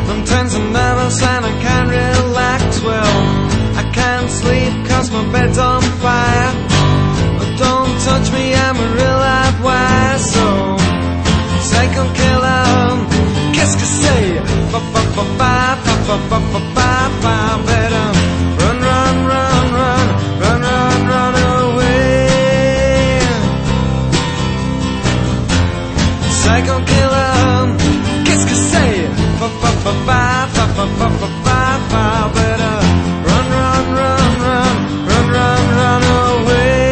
Sometimes I'm nervous and I can't relax well. I can't sleep cause my bed's on fire. But don't touch me, I'm a real live wire. So, psycho killer, qu'est-ce que c'est? Better run, run, run, run, run, run, run away. Psycho killer, qu'est-ce que c'est? Better run, run, run, run, run, run, run away.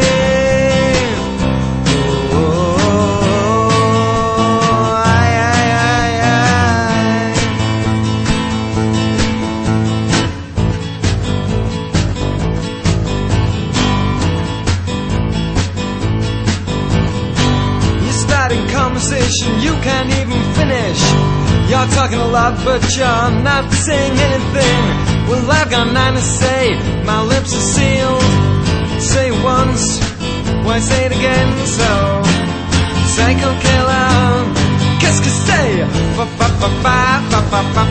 Conversation you can't even finish. You're talking a lot but you're not saying anything. Well, I've got nothing to say, my lips are sealed. Say it once, why say it again? So, psycho killer, qu'est-ce que c'est?